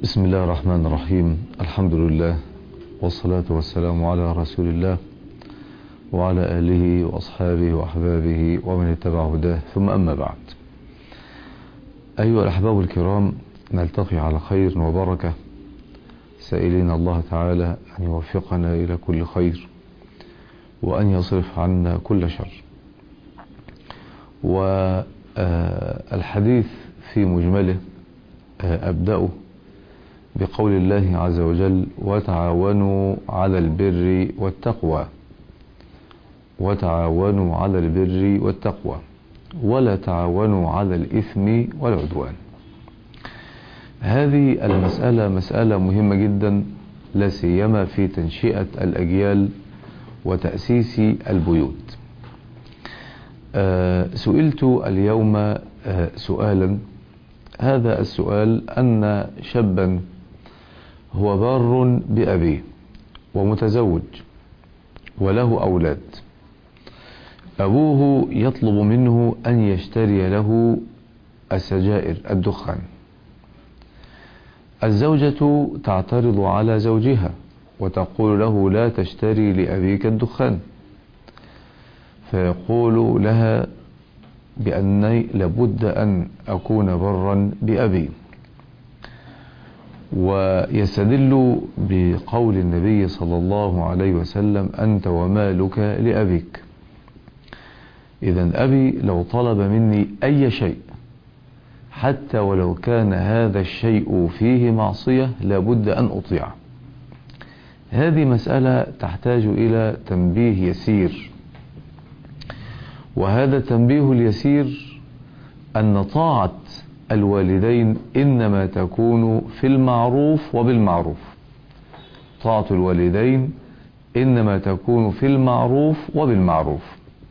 بسم الله الرحمن الرحيم. الحمد لله والصلاة والسلام على رسول الله وعلى آله وأصحابه وأحبابه ومن اتبع هداه، ثم أما بعد. أيها الأحباب الكرام، نلتقي على خير وبركة، سائلين الله تعالى أن يوفقنا إلى كل خير وأن يصرف عنا كل شر. والحديث في مجمله أبدأه بقول الله عز وجل: وتعاونوا على البر والتقوى، وتعاونوا على البر والتقوى ولا تعاونوا على الإثم والعدوان. هذه المسألة مسألة مهمة جدا، لا سيما في تنشئة الأجيال وتأسيس البيوت. سئلت اليوم سؤالا، هذا السؤال أن شابا هو بار بأبيه ومتزوج وله أولاد، أبوه يطلب منه أن يشتري له السجائر الدخان. الزوجة تعترض على زوجها وتقول له: لا تشتري لأبيك الدخان. فيقول لها بأني لابد أن أكون برا بأبي، ويستدل بقول النبي صلى الله عليه وسلم: أنت ومالك لأبيك. إذن أبي لو طلب مني أي شيء حتى ولو كان هذا الشيء فيه معصية لابد أن أطيعه. هذه مسألة تحتاج إلى تنبيه يسير، وهذا التنبيه اليسير أن طاعة الوالدين إنما تكون في المعروف وبالمعروف. طاعة الوالدين إنما تكون في المعروف وبالمعروف.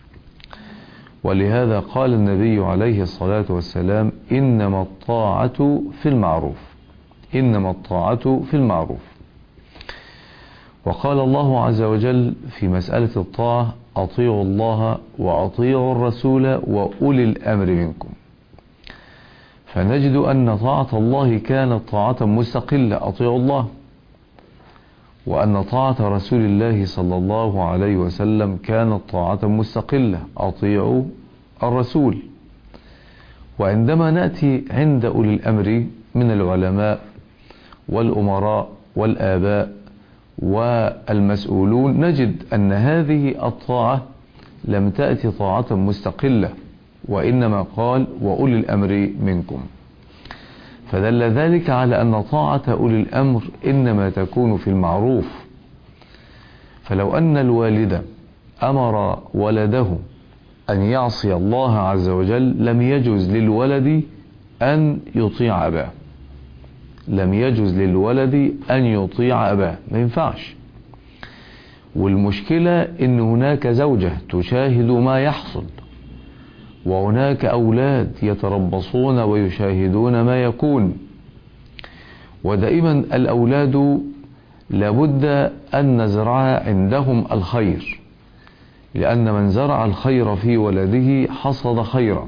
ولهذا قال النبي عليه الصلاة والسلام: إنما الطاعة في المعروف، إنما الطاعة في المعروف. وقال الله عز وجل في مسألة الطاعة: أطيعوا الله وأطيعوا الرسول وأولي الأمر منكم. فنجد أن طاعة الله كانت طاعة مستقلة، أطيعوا الله، وأن طاعة رسول الله صلى الله عليه وسلم كانت طاعة مستقلة، أطيعوا الرسول. وعندما نأتي عند أولي الأمر من العلماء والأمراء والآباء والمسؤولون، نجد أن هذه الطاعة لم تأتي طاعة مستقلة، وإنما قال: وأولي الأمر منكم. فدل ذلك على أن طاعة أولي الأمر إنما تكون في المعروف. فلو أن الوالد أمر ولده أن يعصي الله عز وجل لم يجوز للولد أن يطيع أباه، لم يجوز للولد أن يطيع أباه، ما ينفعش. والمشكلة إن هناك زوجة تشاهد ما يحصل، وهناك أولاد يتربصون ويشاهدون ما يكون. ودائما الأولاد لابد أن نزرع عندهم الخير، لأن من زرع الخير في ولده حصد خيرا.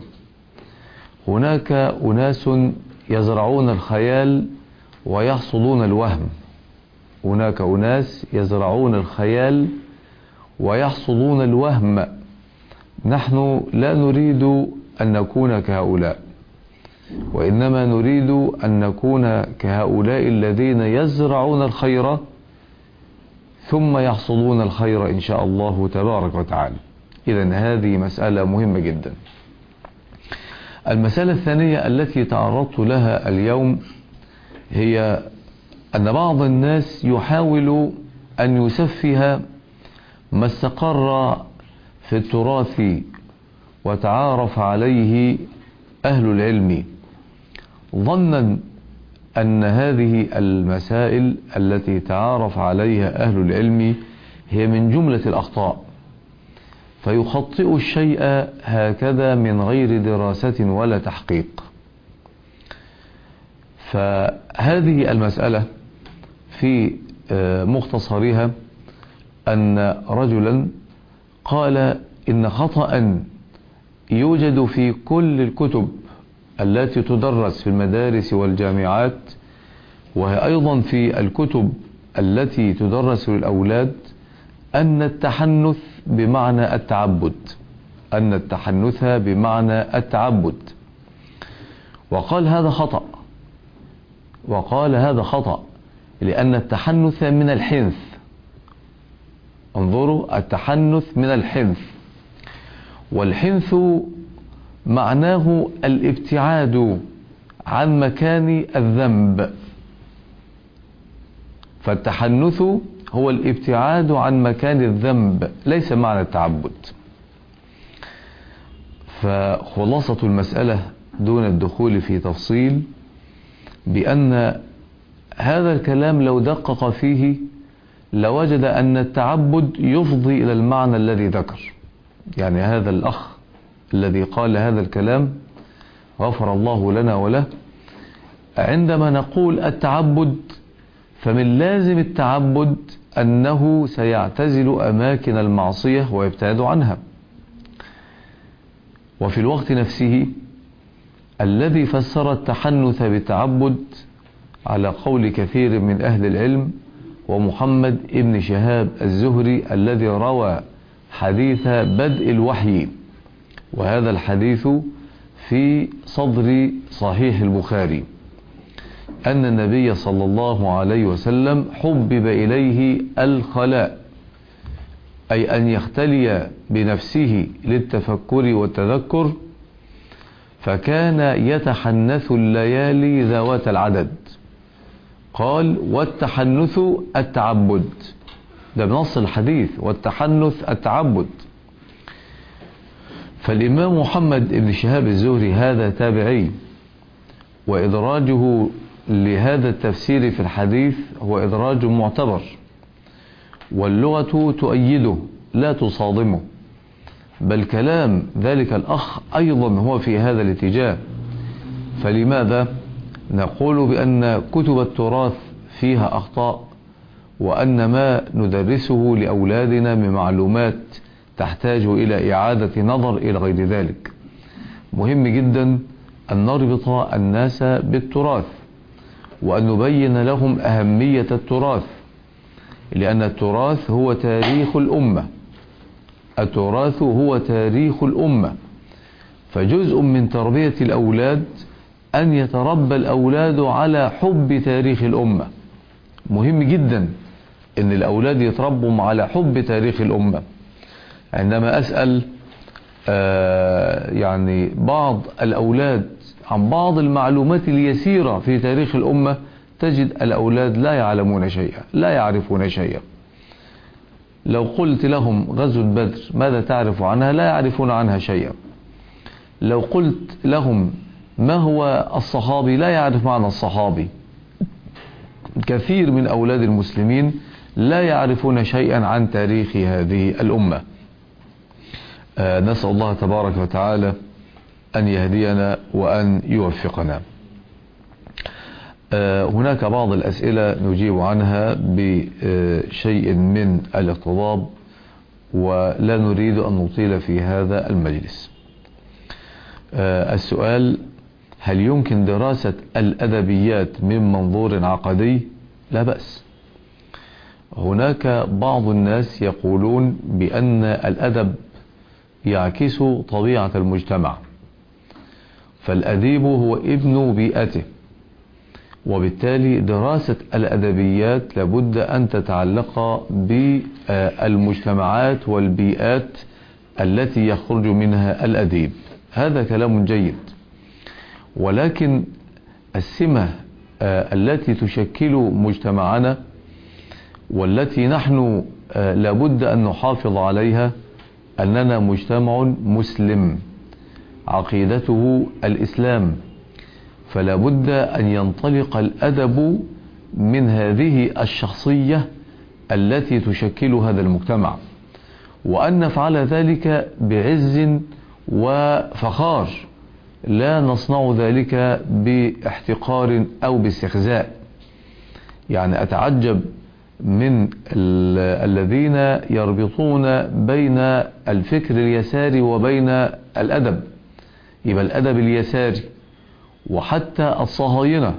هناك أناس يزرعون الخيال ويحصدون الوهم، هناك أناس يزرعون الخيال ويحصدون الوهم. نحن لا نريد أن نكون كهؤلاء، وإنما نريد أن نكون كهؤلاء الذين يزرعون الخير ثم يحصدون الخير إن شاء الله تبارك وتعالى. إذن هذه مسألة مهمة جدا. المسألة الثانية التي تعرضت لها اليوم هي أن بعض الناس يحاول أن يسفه ما استقر في التراث وتعارف عليه أهل العلم، ظنا أن هذه المسائل التي تعارف عليها أهل العلم هي من جملة الأخطاء، فيخطئ الشيء هكذا من غير دراسة ولا تحقيق. فهذه المسألة في مختصرها أن رجلا قال إن خطأ يوجد في كل الكتب التي تدرس في المدارس والجامعات وهي أيضا في الكتب التي تدرس للأولاد أن التحنث بمعنى التعبد، أن التحنث بمعنى التعبد. وقال هذا خطأ لأن التحنث من الحنث. انظروا، التحنث من الحنث، والحنث معناه الابتعاد عن مكان الذنب، فالتحنث هو الابتعاد عن مكان الذنب ليس معنى التعبد. فخلاصة المسألة دون الدخول في تفصيل بأن هذا الكلام لو دقق فيه لوجد أن التعبد يفضي إلى المعنى الذي ذكر. يعني هذا الأخ الذي قال هذا الكلام غفر الله لنا وله، عندما نقول التعبد فمن لازم التعبد أنه سيعتزل أماكن المعصية ويبتعد عنها. وفي الوقت نفسه الذي فسر التحنث بالتعبد على قول كثير من أهل العلم ومحمد ابن شهاب الزهري الذي روى حديث بدء الوحي، وهذا الحديث في صدر صحيح البخاري، أن النبي صلى الله عليه وسلم حبب إليه الخلاء، أي أن يختلي بنفسه للتفكر والتذكر، فكان يتحنث الليالي ذوات العدد. قال والتحنث التعبد، ده بنص الحديث، والتحنث التعبد. فالإمام محمد بن شهاب الزهري هذا تابعي، وإدراجه لهذا التفسير في الحديث هو إدراج معتبر، واللغة تؤيده لا تصادمه، بل كلام ذلك الأخ أيضا هو في هذا الاتجاه. فلماذا نقول بأن كتب التراث فيها أخطاء، وأن ما ندرسه لأولادنا من معلومات تحتاج إلى إعادة نظر إلى غير ذلك؟ مهم جدا أن نربط الناس بالتراث، وأن نبين لهم أهمية التراث، لأن التراث هو تاريخ الأمة، التراث هو تاريخ الأمة. فجزء من تربية الأولاد أن يتربى الأولاد على حب تاريخ الأمة. مهم جدا أن الأولاد يتربوا على حب تاريخ الأمة. عندما أسأل يعني بعض الأولاد عن بعض المعلومات اليسيرة في تاريخ الأمة، تجد الأولاد لا يعلمون شيئا، لا يعرفون شيئا. لو قلت لهم غزوة بدر ماذا تعرف عنها؟ لا يعرفون عنها شيئا. لو قلت لهم ما هو الصحابي؟ لا يعرف معنى الصحابي. كثير من أولاد المسلمين لا يعرفون شيئا عن تاريخ هذه الأمة. نسأل الله تبارك وتعالى أن يهدينا وأن يوفقنا. هناك بعض الأسئلة نجيب عنها بشيء من الاقتضاب، ولا نريد أن نطيل في هذا المجلس. السؤال: هل يمكن دراسة الأدبيات من منظور عقدي؟ لا بأس. هناك بعض الناس يقولون بأن الأدب يعكس طبيعة المجتمع، فالأديب هو ابن بيئته، وبالتالي دراسة الأدبيات لابد أن تتعلق بالمجتمعات والبيئات التي يخرج منها الأديب. هذا كلام جيد، ولكن السمة التي تشكل مجتمعنا والتي نحن لابد أن نحافظ عليها أننا مجتمع مسلم عقيدته الإسلام، فلا بد أن ينطلق الأدب من هذه الشخصية التي تشكل هذا المجتمع، وأن نفعل ذلك بعز وفخار، لا نصنع ذلك باحتقار أو باستخزاء. يعني أتعجب من الذين يربطون بين الفكر اليساري وبين الأدب. يبقى الأدب اليساري وحتى الصهاينة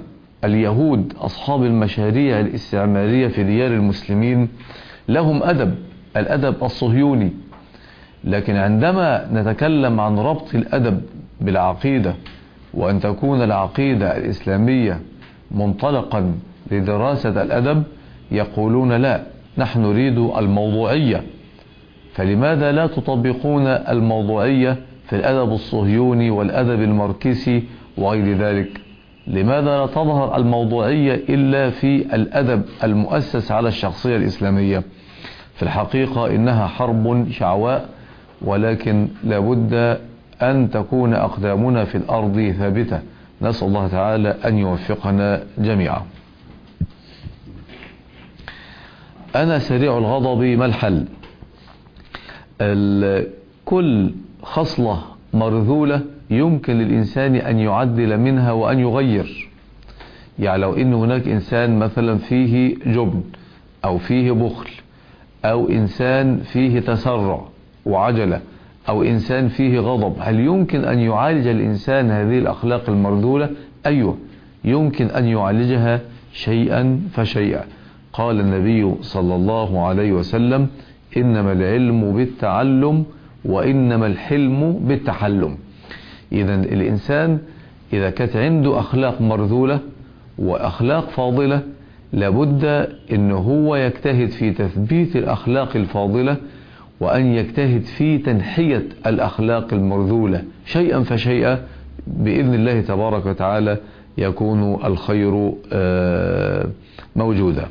اليهود أصحاب المشاريع الاستعمارية في ديار المسلمين لهم أدب، الأدب الصهيوني. لكن عندما نتكلم عن ربط الأدب بالعقيدة، وأن تكون العقيدة الإسلامية منطلقا لدراسة الأدب، يقولون لا، نحن نريد الموضوعية. فلماذا لا تطبقون الموضوعية في الأدب الصهيوني والأدب الماركسي وغير ذلك؟ لماذا لا تظهر الموضوعية إلا في الأدب المؤسس على الشخصية الإسلامية؟ في الحقيقة إنها حرب شعواء، ولكن لابد أن تكون أقدامنا في الأرض ثابتة. نسأل الله تعالى أن يوفقنا جميعا. أنا سريع الغضب، ما الحل؟ كل خصلة مرذولة يمكن للإنسان أن يعدل منها وأن يغير. يعني لو إن هناك إنسان مثلا فيه جبن أو فيه بخل، أو إنسان فيه تسرع وعجلة، أو إنسان فيه غضب، هل يمكن أن يعالج الإنسان هذه الأخلاق المرذولة؟ أيوه، يمكن أن يعالجها شيئا فشيئا. قال النبي صلى الله عليه وسلم: إنما العلم بالتعلم وإنما الحلم بالتحلم. إذن الإنسان إذا كانت عنده أخلاق مرذولة وأخلاق فاضلة، لابد إن هو يجتهد في تثبيت الأخلاق الفاضلة، وأن يجتهد في تنحية الأخلاق المرذولة شيئا فشيئا. بإذن الله تبارك وتعالى يكون الخير موجودا.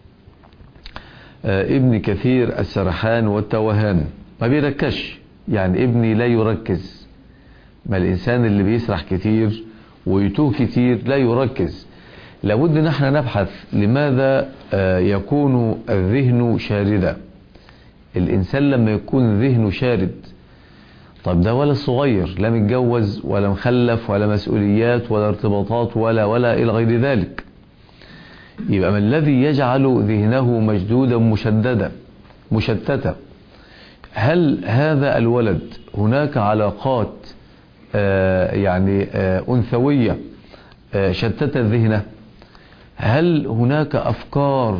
ابن كثير السرحان والتوهان، ما بيركزش، يعني ابني لا يركز. ما الإنسان اللي بيسرح كتير ويتوه كتير لا يركز. لابد نحن نبحث لماذا يكون الذهن شاردا. الإنسان لما يكون ذهنه شارد، طب ده ولا صغير، لا متجوز ولا مخلف ولا مسؤوليات ولا ارتباطات ولا إلى غير ذلك، يبقى ما الذي يجعل ذهنه مشدودا مشتتا؟ هل هذا الولد هناك علاقات أنثوية شتت ذهنه؟ هل هناك أفكار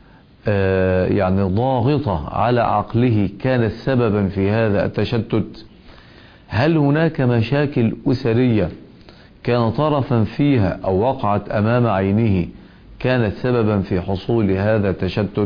ضاغطة على عقله كانت سببا في هذا التشتت؟ هل هناك مشاكل أسرية كان طرفا فيها أو وقعت أمام عينه كانت سببا في حصول هذا التشتت؟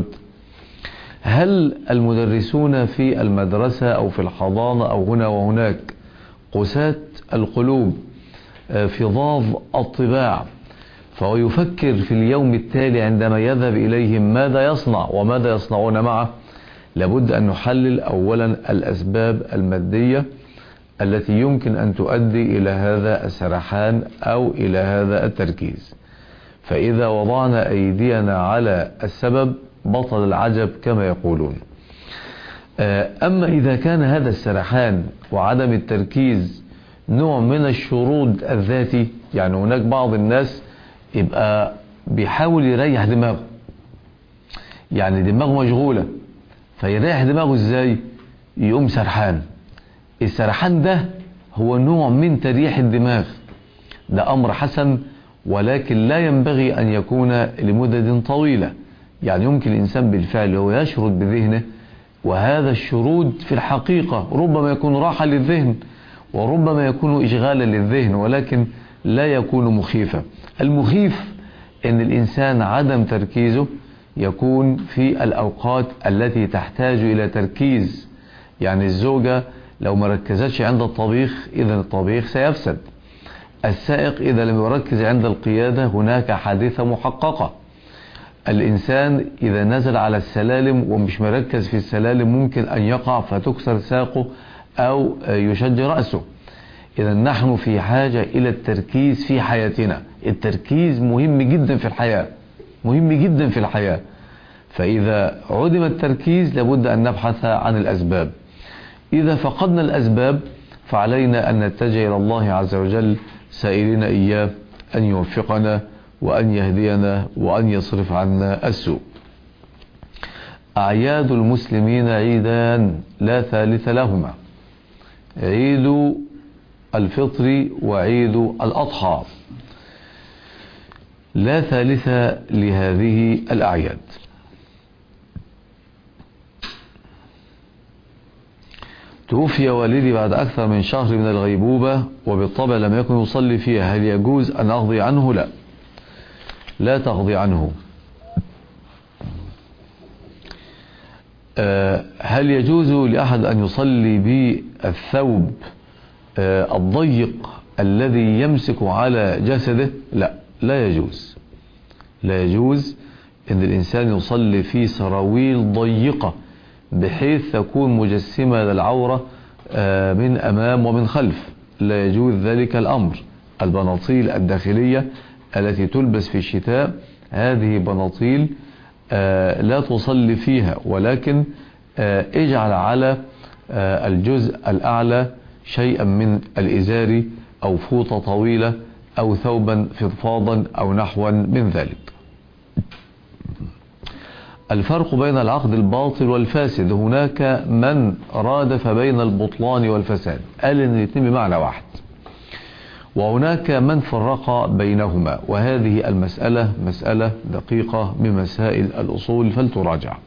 هل المدرسون في المدرسة أو في الحضانة أو هنا وهناك قساة القلوب، فظاظ الطباع، فهو يفكر في اليوم التالي عندما يذهب إليهم ماذا يصنع وماذا يصنعون معه؟ لابد أن نحلل أولا الأسباب المادية التي يمكن أن تؤدي إلى هذا السرحان أو إلى هذا التركيز. فإذا وضعنا أيدينا على السبب بطل العجب كما يقولون. أما إذا كان هذا السرحان وعدم التركيز نوع من الشرود الذاتي، يعني هناك بعض الناس يبقى بيحاول يريح دماغه، يعني دماغه مشغولة، فيريح دماغه ازاي؟ يقوم سرحان. السرحان ده هو نوع من تريح الدماغ، ده أمر حسن، ولكن لا ينبغي أن يكون لمدة طويلة. يعني يمكن الإنسان بالفعل هو يشرد بذهنه، وهذا الشرود في الحقيقة ربما يكون راحة للذهن وربما يكون إشغالا للذهن، ولكن لا يكون مخيفا. المخيف أن الإنسان عدم تركيزه يكون في الأوقات التي تحتاج إلى تركيز. يعني الزوجة لو ما ركزتش عند الطبيخ إذا الطبيخ سيفسد. السائق إذا لم يركز عند القيادة هناك حادثة محققة. الإنسان إذا نزل على السلالم ومش مركز في السلالم ممكن أن يقع فتكسر ساقه أو يشج رأسه. إذا نحن في حاجة إلى التركيز في حياتنا. التركيز مهم جدا في الحياة، مهم جدا في الحياة. فإذا عدم التركيز لابد أن نبحث عن الأسباب. إذا فقدنا الأسباب فعلينا أن نتجه إلى الله عز وجل سائلين إياه أن يوفقنا وأن يهدينا وأن يصرف عنا السوء. أعياد المسلمين عيدان لا ثالث لهما، عيد الفطر وعيد الأضحى. لا ثالث لهذه الأعياد. توفي والدي بعد أكثر من شهر من الغيبوبة، وبالطبع لم يكن يصلي فيها، هل يجوز أن أقضي عنه؟ لا، لا تقضي عنه. هل يجوز لأحد أن يصلي بالثوب الضيق الذي يمسك على جسده؟ لا، لا يجوز. لا يجوز أن الإنسان يصلي في سراويل ضيقة بحيث تكون مجسمة للعورة من أمام ومن خلف. لا يجوز ذلك الأمر. البناطيل الداخلية التي تلبس في الشتاء هذه بناطيل لا تصلي فيها، ولكن اجعل على الجزء الأعلى شيئا من الإزار أو فوطة طويلة أو ثوبا فضفاضا أو نحوا من ذلك. الفرق بين العقد الباطل والفاسد، هناك من رادف بين البطلان والفساد، قال ان الاثنين بمعنى واحد، وهناك من فرق بينهما، وهذه المسألة مسألة دقيقة من مسائل الأصول فلتراجع.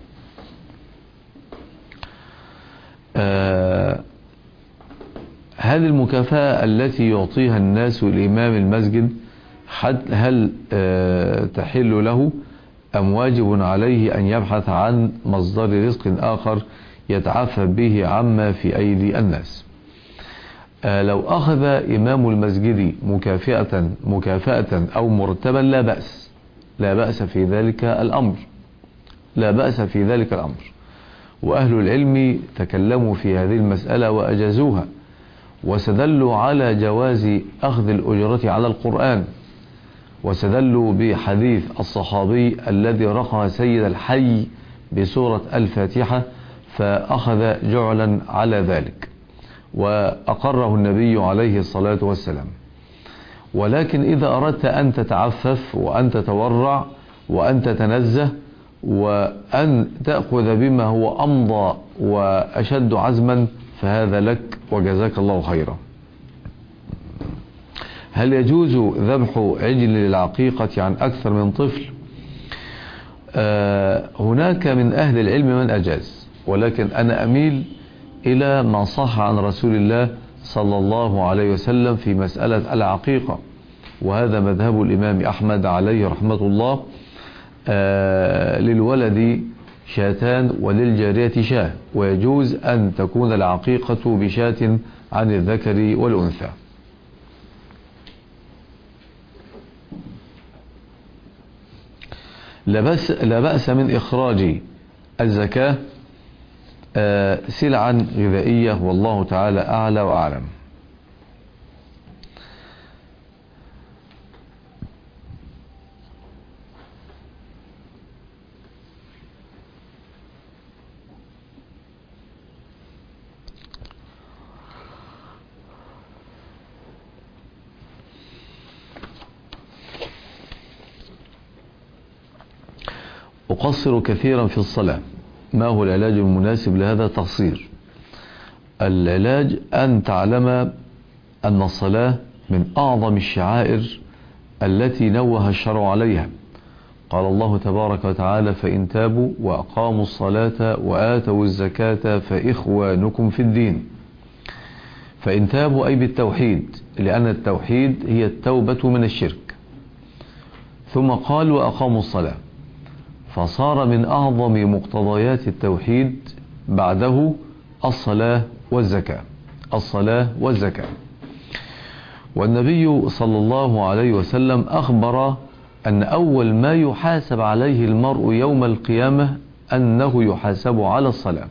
هل المكافأة التي يعطيها الناس لإمام المسجد هل تحل له أم واجب عليه أن يبحث عن مصدر رزق آخر يتعفف به عما في أيدي الناس؟ لو أخذ إمام المسجد مكافأة أو مرتبا لا بأس، لا بأس في ذلك الأمر، لا بأس في ذلك الأمر. وأهل العلم تكلموا في هذه المسألة وأجازوها، وسدلوا على جواز أخذ الأجرة على القرآن، وسدلوا بحديث الصحابي الذي رقى سيد الحي بسورة الفاتحة فأخذ جعلا على ذلك، وأقره النبي عليه الصلاة والسلام. ولكن إذا أردت أن تتعفف وأن تتورع وأن تتنزه وأن تأخذ بما هو أمضى وأشد عزما فهذا لك وجزاك الله خيرا. هل يجوز ذبح عجل للعقيقة عن أكثر من طفل؟ هناك من أهل العلم من أجاز، ولكن أنا أميل إلى ما صح عن رسول الله صلى الله عليه وسلم في مسألة العقيقة، وهذا مذهب الإمام أحمد عليه رحمة الله. للولد شاتان وللجارية شاه، ويجوز أن تكون العقيقة بشاة عن الذكر والأنثى. لا بأس من إخراج الزكاة سلعا غذائية، والله تعالى أعلى وأعلم. أقصر كثيرا في الصلاة، ما هو العلاج المناسب لهذا التقصير؟ العلاج أن تعلم أن الصلاة من أعظم الشعائر التي نوه الشرع عليها. قال الله تبارك وتعالى: فإن تابوا وأقاموا الصلاة وآتوا الزكاة فإخوانكم في الدين. فإن تابوا أي بالتوحيد، لأن التوحيد هي التوبة من الشرك. ثم قال: وأقاموا الصلاة، فصار من أعظم مقتضيات التوحيد بعده الصلاة والزكاة، الصلاة والزكاة. والنبي صلى الله عليه وسلم أخبر أن أول ما يحاسب عليه المرء يوم القيامة أنه يحاسب على الصلاة.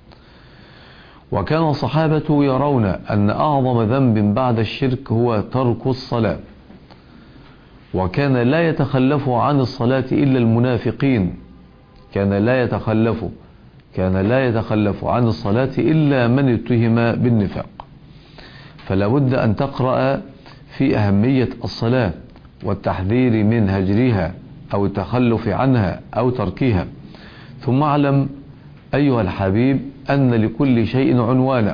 وكان الصحابة يرون أن أعظم ذنب بعد الشرك هو ترك الصلاة، وكان لا يتخلف عن الصلاة إلا المنافقين، كان لا يتخلف عن الصلاة إلا من اتهم بالنفاق. فلا بد أن تقرأ في أهمية الصلاة والتحذير من هجرها أو التخلف عنها أو تركها. ثم اعلم أيها الحبيب أن لكل شيء عنوانا،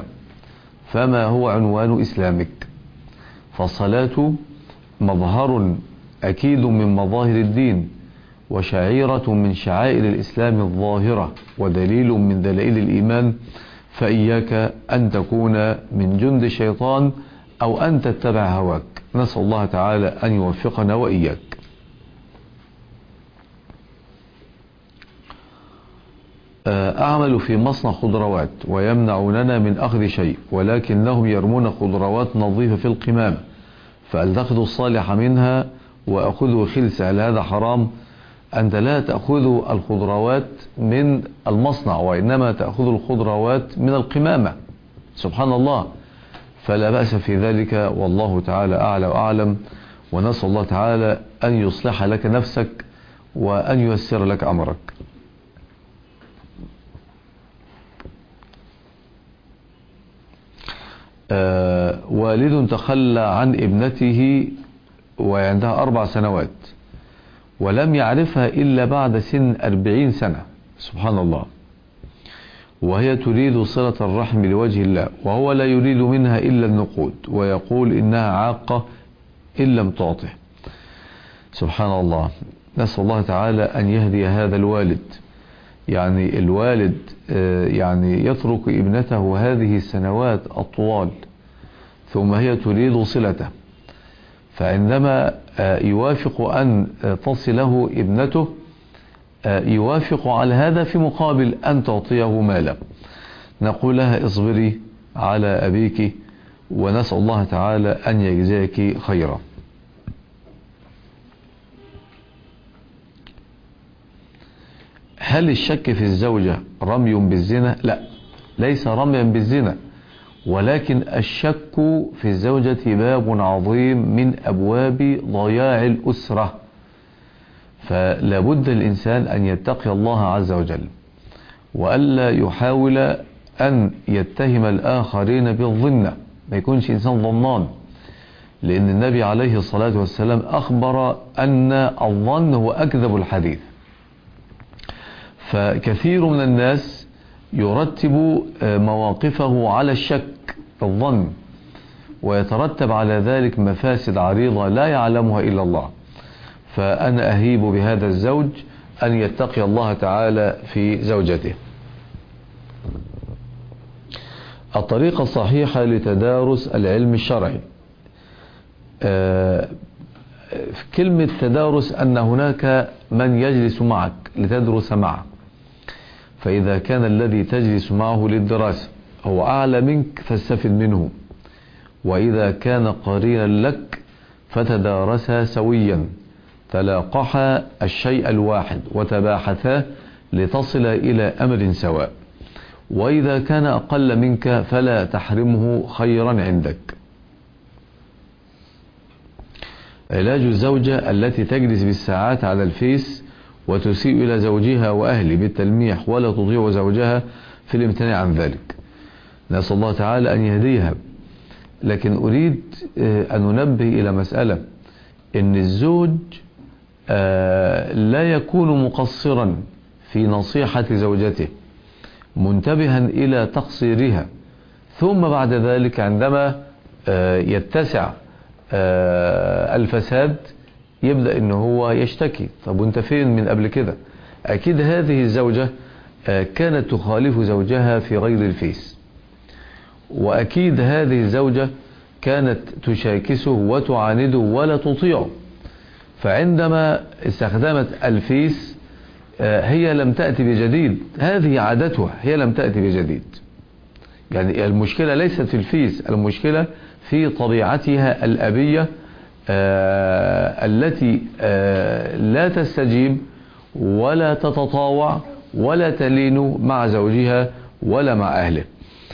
فما هو عنوان إسلامك؟ فالصلاة مظهر أكيد من مظاهر الدين، وشعيرة من شعائر الإسلام الظاهرة، ودليل من دلائل الإيمان، فإياك أن تكون من جند الشيطان أو أن تتبع هواك. نسأل الله تعالى أن يوفقنا وإياك. أعمل في مصنع خضروات ويمنعوننا من أخذ شيء، ولكنهم يرمون خضروات نظيفة في القمامة، فألتقط الصالح منها وأخذه خلس. هل هذا حرام؟ أنت لا تأخذ الخضروات من المصنع، وإنما تأخذ الخضروات من القمامة. سبحان الله. فلا بأس في ذلك، والله تعالى أعلى وأعلم. ونسأل الله تعالى أن يصلح لك نفسك وأن ييسر لك أمرك. والد تخلى عن ابنته وعندها 4 سنوات، ولم يعرفها إلا بعد سن 40 سنة. سبحان الله. وهي تريد صلة الرحم لوجه الله، وهو لا يريد منها إلا النقود، ويقول إنها عاقة إن لم تعطه. سبحان الله. نسأل الله تعالى أن يهدي هذا الوالد. يعني الوالد يعني يترك ابنته هذه السنوات الطوال، ثم هي تريد صلته، فعندما يوافق أن تصله ابنته يوافق على هذا في مقابل أن تعطيه مالا. نقول لها اصبري على أبيك، ونسأل الله تعالى أن يجزاك خيرا. هل الشك في الزوجة رمي بالزنا؟ لا، ليس رميا بالزنا، ولكن الشك في الزوجة باب عظيم من أبواب ضياع الأسرة. فلا بد الإنسان أن يتقي الله عز وجل، وألا يحاول أن يتهم الآخرين بالظنة، ما يكونش إنسان ظنان، لأن النبي عليه الصلاة والسلام أخبر أن الظن هو أكذب الحديث. فكثير من الناس يرتب مواقفه على الشك في الظن، ويترتب على ذلك مفاسد عريضة لا يعلمها إلا الله. فأنا أهيب بهذا الزوج أن يتقي الله تعالى في زوجته. الطريقة الصحيحة لتدارس العلم الشرعي. في كلمة تدارس أن هناك من يجلس معك لتدرس معه، فإذا كان الذي تجلس معه للدراسة هو أعلى منك فاستفد منه، وإذا كان قرينا لك فتدارسا سويا، تلاقحا الشيء الواحد وتباحثا لتصل إلى أمر سواء. وإذا كان أقل منك فلا تحرمه خيرا عندك. علاج الزوجة التي تجلس بالساعات على الفيس وتسيء إلى زوجها وأهله بالتلميح، ولا تطيع زوجها في الامتناع عن ذلك. نسأل الله تعالى أن يهديها. لكن أريد أن ننبه إلى مسألة، إن الزوج لا يكون مقصرا في نصيحة زوجته، منتبها إلى تقصيرها، ثم بعد ذلك عندما يتسع الفساد يبدأ إنه هو يشتكي. طب وانت فين من قبل كده؟ أكيد هذه الزوجة كانت تخالف زوجها في غير الفيس، وأكيد هذه الزوجة كانت تشاكسه وتعانده ولا تطيعه. فعندما استخدمت الفيس هي لم تأتي بجديد، هذه عادتها، هي لم تأتي بجديد. يعني المشكلة ليست في الفيس، المشكلة في طبيعتها الأبية التي لا تستجيب ولا تتطاوع ولا تلين مع زوجها ولا مع أهله.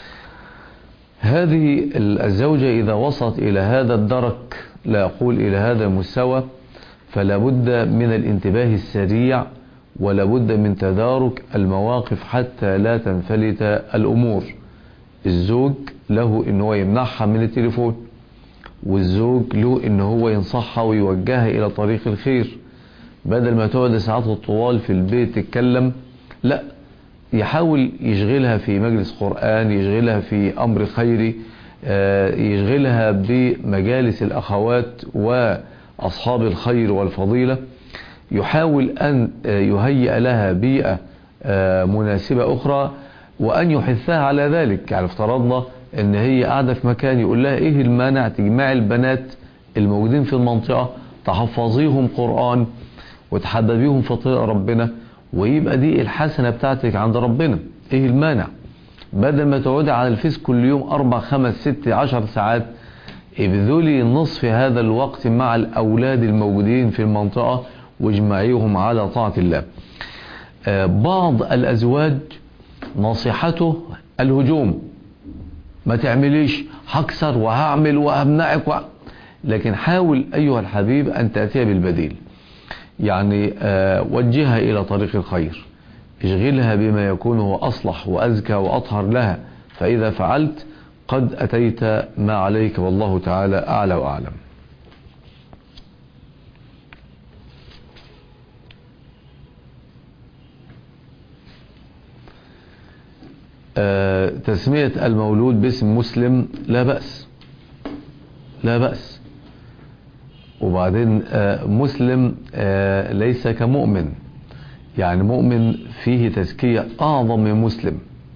هذه الزوجة إذا وصلت إلى هذا الدرك، لا أقول إلى هذا المستوى، فلا بد من الانتباه السريع، ولا بد من تدارك المواقف حتى لا تنفلت الأمور. الزوج له إنه هو يمنعها من التليفون، والزوج له إنه هو ينصحها ويوجهها إلى طريق الخير، بدل ما تقعد ساعات الطوال في البيت تتكلم، لا، يحاول يشغلها في مجلس قرآن، يشغلها في أمر خيري، يشغلها بمجالس الأخوات أصحاب الخير والفضيلة، يحاول أن يهيئ لها بيئة مناسبة أخرى وأن يحثها على ذلك. يعني افترضنا أن هي قاعدة في مكان، يقول لها إيه المانع تجمع البنات الموجودين في المنطقة، تحفظيهم قرآن وتحببيهم في طريق ربنا، ويبقى دي الحسنة بتاعتك عند ربنا. إيه المانع؟ بدل ما تقعدي على الفيس كل يوم 4 5 6 10 ساعات، ابذلي نصف هذا الوقت مع الأولاد الموجودين في المنطقة واجمعيهم على طاعة الله. بعض الأزواج نصيحته الهجوم، ما تعمليش، هكسر وهعمل وهمنعك لكن حاول أيها الحبيب أن تأتي بالبديل. يعني وجهها إلى طريق الخير، اشغلها بما يكون هو أصلح وأزكى وأطهر لها، فإذا فعلت قد أتيت ما عليك، والله تعالى أعلى وأعلم. تسمية المولود باسم مسلم لا بأس، لا بأس. وبعدين مسلم ليس كمؤمن، يعني مؤمن فيه تزكية أعظم من مسلم.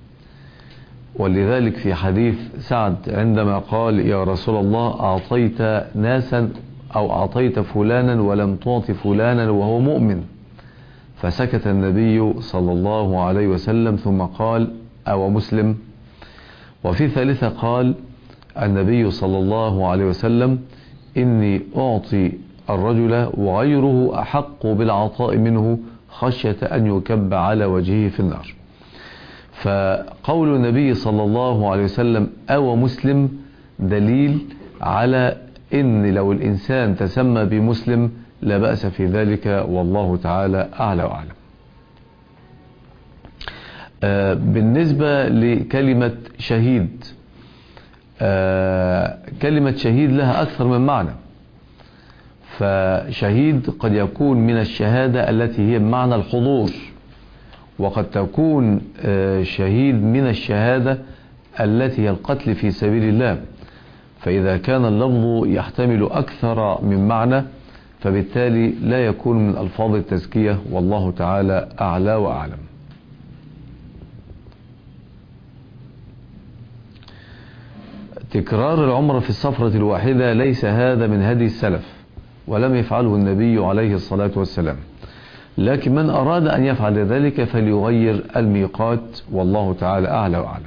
ولذلك في حديث سعد عندما قال يا رسول الله أعطيت ناسا أو أعطيت فلانا ولم تعط فلانا وهو مؤمن، فسكت النبي صلى الله عليه وسلم ثم قال أو مسلم. وفي ثالثة قال النبي صلى الله عليه وسلم إني أعطي الرجل وغيره أحق بالعطاء منه خشية أن يكب على وجهه في النار. فقول النبي صلى الله عليه وسلم أو مسلم دليل على إن لو الإنسان تسمى بمسلم لا بأس في ذلك، والله تعالى أعلى وأعلم. بالنسبة لكلمة شهيد، كلمة شهيد لها أكثر من معنى. فشهيد قد يكون من الشهادة التي هي بمعنى الحضور، وقد تكون شهيد من الشهادة التي هي القتل في سبيل الله. فإذا كان اللفظ يحتمل أكثر من معنى فبالتالي لا يكون من ألفاظ التزكية، والله تعالى أعلى وأعلم. تكرار العمرة في السفرة الواحدة ليس هذا من هدي السلف، ولم يفعله النبي عليه الصلاة والسلام، لكن من أراد أن يفعل ذلك فليغير الميقات، والله تعالى أعلى وأعلم.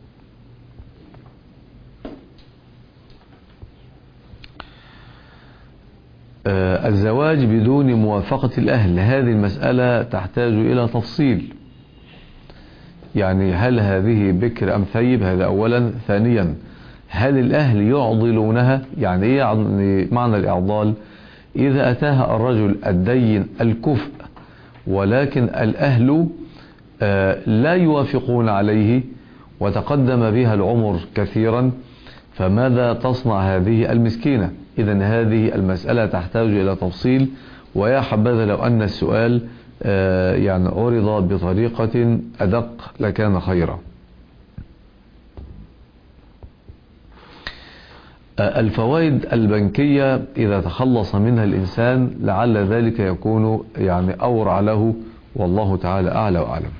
الزواج بدون موافقة الأهل، هذه المسألة تحتاج إلى تفصيل. يعني هل هذه بكر أم ثيب؟ هذا أولا. ثانيا هل الأهل يعضلونها؟ يعني إيه يعني معنى الإعضال؟ إذا أتاها الرجل الدين الكفء ولكن الأهل لا يوافقون عليه وتقدم بها العمر كثيرا، فماذا تصنع هذه المسكينة؟ إذن هذه المسألة تحتاج إلى تفصيل، ويا حبذا لو أن السؤال يعني عرض بطريقة أدق لكان خيرا. الفوائد البنكية إذا تخلص منها الإنسان لعل ذلك يكون يعني أورع له، والله تعالى أعلى وأعلم.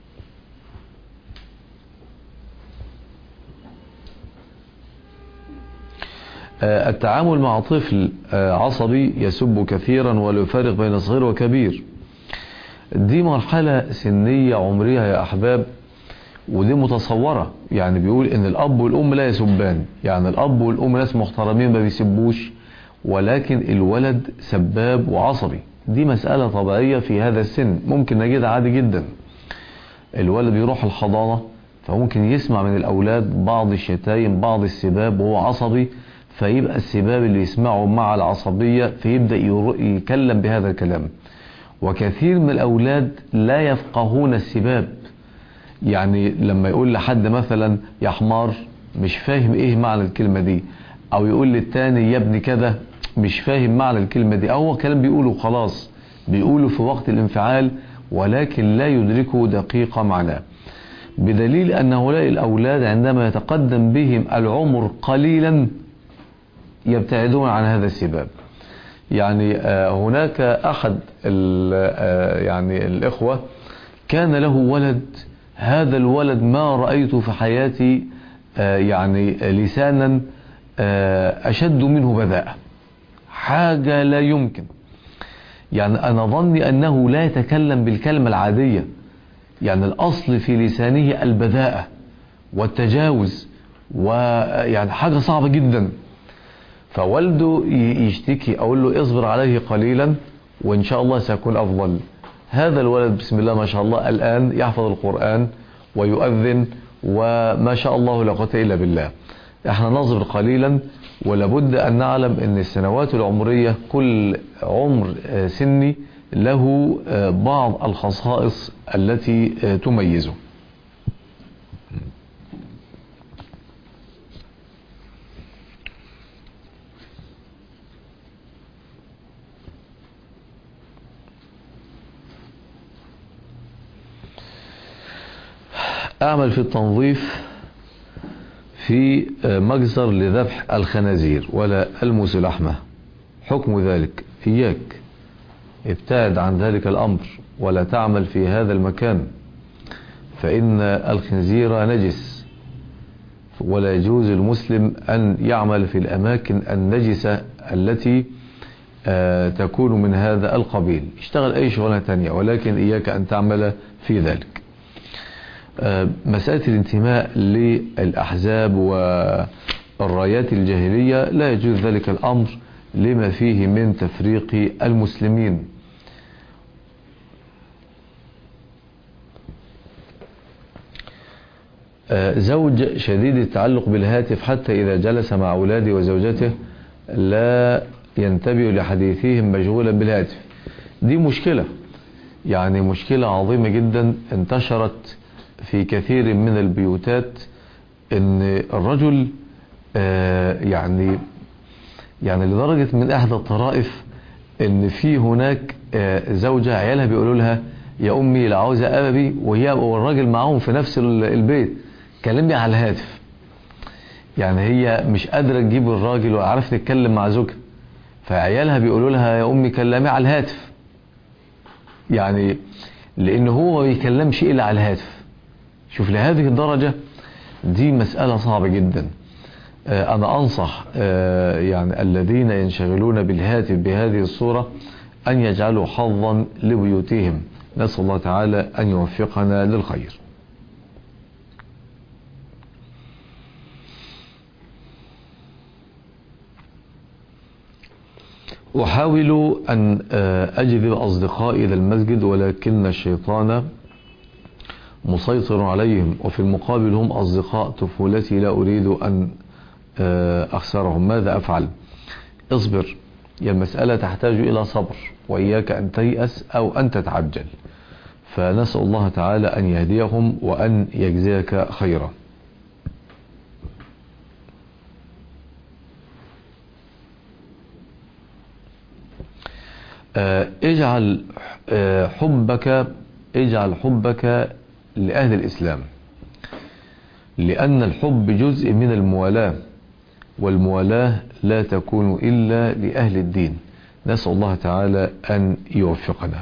التعامل مع طفل عصبي يسب كثيرا ولا يفرق بين صغير وكبير، دي مرحلة سنية عمرية يا أحباب، ودي متصورة. يعني بيقول ان الاب والام لا يسبان، يعني الاب والام ناس محترمين ما بيسبوش، ولكن الولد سباب وعصبي. دي مسألة طبيعية في هذا السن، ممكن نجد عادي جدا. الولد بيروح الحضانة فممكن يسمع من الاولاد بعض الشتايم بعض السباب وهو عصبي، فيبقى السباب اللي يسمعه مع العصبية فيبدأ يكلم بهذا الكلام. وكثير من الاولاد لا يفقهون السباب، يعني لما يقول لحد مثلا يا حمار مش فاهم ايه معنى الكلمة دي، او يقول للتاني يا ابني كده مش فاهم معنى الكلمة دي، او هو كلام بيقوله خلاص بيقوله في وقت الانفعال ولكن لا يدركه دقيقة معناه. بدليل ان هؤلاء الاولاد عندما يتقدم بهم العمر قليلا يبتعدون عن هذا السباب. يعني هناك أحد يعني الإخوة كان له ولد، هذا الولد ما رأيت في حياتي يعني لسانا أشد منه بذاءة، حاجة لا يمكن. يعني أنا ظني أنه لا يتكلم بالكلمة العادية، يعني الأصل في لسانه البذاءة والتجاوز، ويعني حاجة صعبة جدا. فوالده يشتكي، أقول له اصبر عليه قليلا وإن شاء الله سيكون أفضل. هذا الولد بسم الله ما شاء الله الآن يحفظ القرآن ويؤذن، وما شاء الله لا قوة إلا بالله. احنا نصبر قليلا، ولابد أن نعلم أن السنوات العمرية كل عمر سني له بعض الخصائص التي تميزه. أعمل في التنظيف في مجزر لذبح الخنازير ولا ألمس لحمه، حكم ذلك؟ إياك، ابتعد عن ذلك الأمر ولا تعمل في هذا المكان، فإن الخنزير نجس، ولا يجوز المسلم أن يعمل في الأماكن النجسة التي تكون من هذا القبيل. اشتغل أي شغلانة تانية، ولكن إياك أن تعمل في ذلك. مسألة الانتماء للأحزاب والرايات الجاهلية لا يجوز ذلك الأمر لما فيه من تفريق المسلمين. زوج شديد التعلق بالهاتف حتى إذا جلس مع أولاده وزوجته لا ينتبه لحديثهم مشغولا بالهاتف. دي مشكلة، يعني مشكلة عظيمة جدا انتشرت في كثير من البيوتات، ان الرجل يعني لدرجة من احدى الطرائف ان في هناك زوجة عيالها بيقولوا لها يا امي لا عاوزة ابي، وهي والراجل معاهم في نفس البيت، كلمني على الهاتف. يعني هي مش قادرة تجيب الراجل ولا عارف تتكلم مع زوجها، فعيالها بيقولوا لها يا امي كلمي على الهاتف، يعني لان هو ما بيكلمش الا على الهاتف. شوف لهذه الدرجة، دي مسألة صعبة جدا. أنا أنصح يعني الذين ينشغلون بالهاتف بهذه الصورة أن يجعلوا حظا لبيوتهم. نسأل الله تعالى أن يوفقنا للخير. أحاول أن أجذب أصدقائي إلى المسجد، ولكن الشيطان مسيطر عليهم، وفي المقابل هم أصدقاء طفولتي لا أريد أن أخسرهم، ماذا أفعل؟ اصبر، يا المسألة تحتاج إلى صبر، وإياك أن تيأس أو أن تتعجل، فنسأل الله تعالى أن يهديهم وأن يجزيك خيرا. اجعل حبك لأهل الإسلام، لأن الحب جزء من الموالاة، والموالاة لا تكون إلا لأهل الدين. نسأل الله تعالى أن يوفقنا.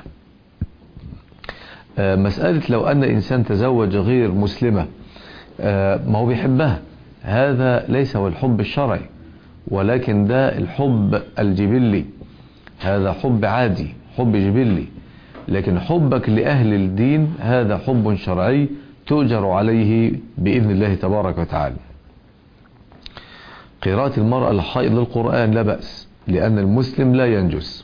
مسألة لو أن إنسان تزوج غير مسلمة ما هو بيحبها، هذا ليس هو الحب الشرعي، ولكن ده الحب الجبلي، هذا حب عادي، حب جبلي. لكن حبك لأهل الدين هذا حب شرعي تؤجر عليه بإذن الله تبارك وتعالى. قراءة المرأة الحائض للقرآن لا بأس، لأن المسلم لا ينجس.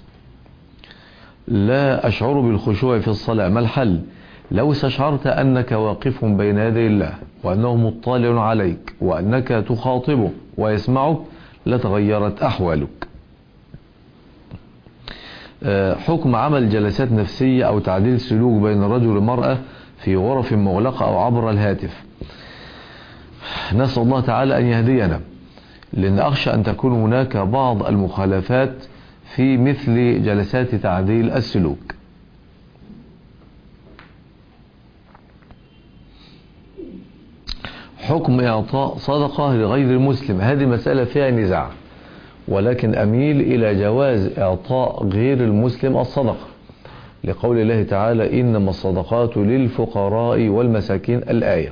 لا أشعر بالخشوع في الصلاة، ما الحل؟ لو استشعرت أنك واقف بين يدي الله، وأنه مطلع عليك، وأنك تخاطبه ويسمعك، لتغيرت أحوالك. حكم عمل جلسات نفسية أو تعديل سلوك بين الرجل والمرأة في غرف مغلقة أو عبر الهاتف. نسأل الله تعالى أن يهدينا، لأن أخشى أن تكون هناك بعض المخالفات في مثل جلسات تعديل السلوك. حكم إعطاء صدقة لغير المسلم، هذه مسألة فيها نزاع، ولكن أميل إلى جواز إعطاء غير المسلم الصدقة، لقول الله تعالى إنما الصدقات للفقراء والمساكين الآية.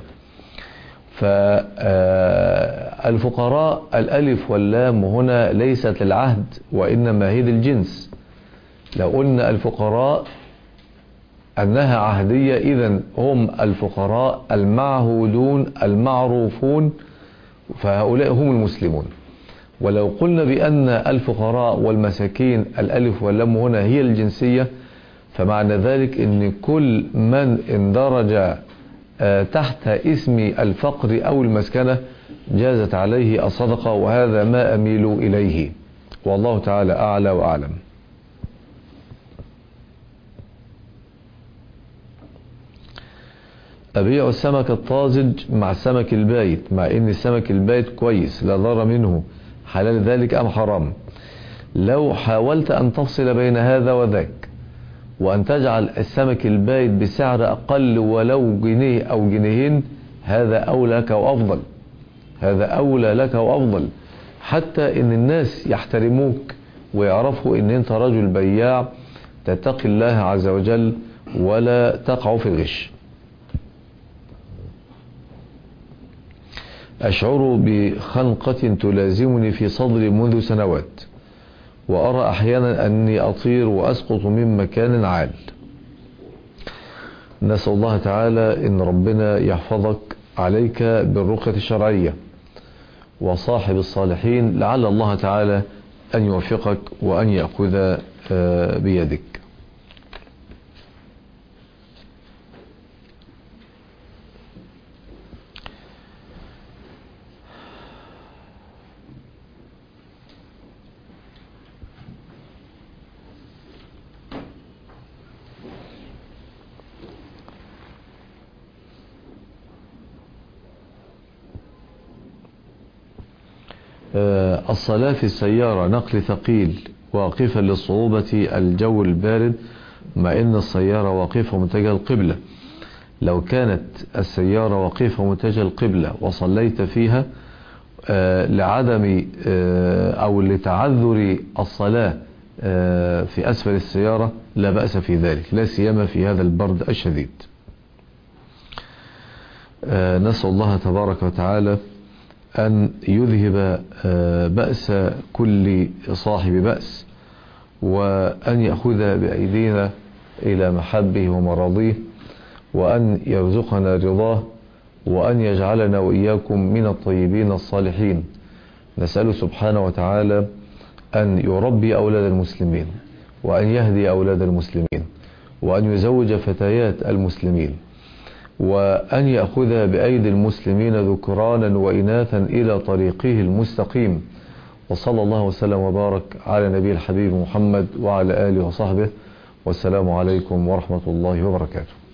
فالفقراء الألف واللام هنا ليست للعهد وإنما هي للجنس. لو قلنا الفقراء أنها عهدية إذن هم الفقراء المعهودون المعروفون، فهؤلاء هم المسلمون. ولو قلنا بأن الفقراء والمساكين الألف واللام هنا هي الجنسية، فمعنى ذلك أن كل من اندرج تحت اسم الفقر أو المسكنة جازت عليه الصدقة، وهذا ما أميل إليه، والله تعالى أعلى وأعلم. أبيع السمك الطازج مع السمك البايت، مع أن السمك البايت كويس لا ضر منه، حلال ذلك أم حرام؟ لو حاولت أن تفصل بين هذا وذاك وأن تجعل السمك البايت بسعر أقل ولو جنيه أو جنيهين، هذا أولى لك وأفضل، هذا أولى لك وأفضل، حتى إن الناس يحترموك ويعرفوا إن أنت رجل بياع تتقي الله عز وجل ولا تقع في الغش. أشعر بخنقة تلازمني في صدري منذ سنوات، وأرى أحيانا أني أطير وأسقط من مكان عال. نسأل الله تعالى إن ربنا يحفظك عليك بالرقية الشرعية وصاحب الصالحين، لعل الله تعالى أن يوفقك وأن يأخذ بيدك. الصلاة في السيارة نقل ثقيل واقفة لصعوبة الجو البارد، مع أن السيارة واقفة متجهة القبلة. لو كانت السيارة واقفة متجهة القبلة وصليت فيها لعدم أو لتعذر الصلاة في أسفل السيارة لا بأس في ذلك، لا سيما في هذا البرد الشديد. نسأل الله تبارك وتعالى أن يذهب بأس كل صاحب بأس، وأن يأخذ بأيدينا إلى محبه ومراضيه، وأن يرزقنا رضاه، وأن يجعلنا وإياكم من الطيبين الصالحين. نسأله سبحانه وتعالى أن يربي أولاد المسلمين، وأن يهدي أولاد المسلمين، وأن يزوج فتيات المسلمين، وأن يأخذ بأيدي المسلمين ذكرانا وإناثا إلى طريقه المستقيم. وصلى الله وسلم وبارك على نبي الحبيب محمد وعلى آله وصحبه، والسلام عليكم ورحمة الله وبركاته.